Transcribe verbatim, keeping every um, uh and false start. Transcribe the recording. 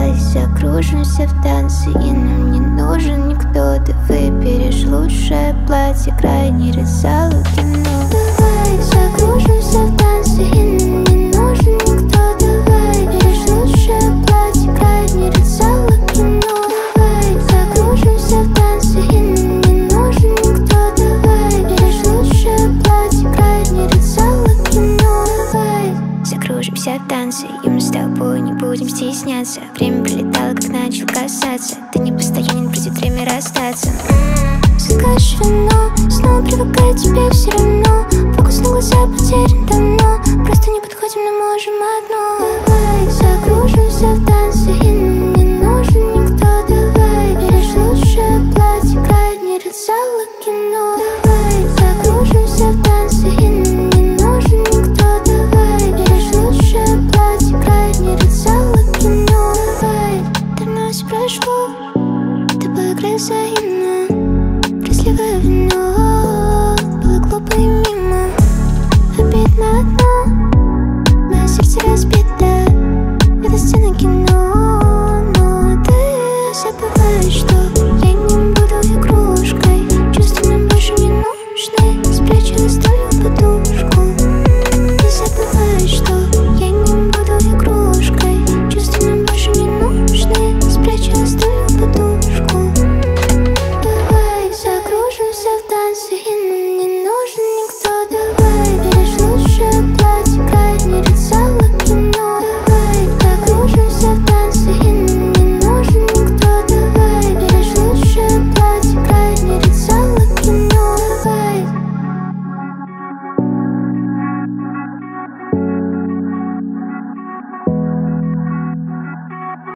давай закружимся в танце, и нам не нужен никто. Ты выберешь лучшее платье, крайний ряд зала кино. Давай закружимся в танце, и нам не нужен никто. Давай выберешь лучшее платье, крайний ряд зала кино. Давай закружимся в танце, и нам не нужен никто. Давай выберешь лучшее платье, крайний ряд зала кино. Давай закружимся в танце, и мы с тобой не будем стесняться. Время пролетало, как начал касаться. Ты не постоянен, придет время расстаться. Закажешь вино, снова привыкаю к тебе все равно. Фокус на глаза потерян давно. Просто не подходим, но можем одно.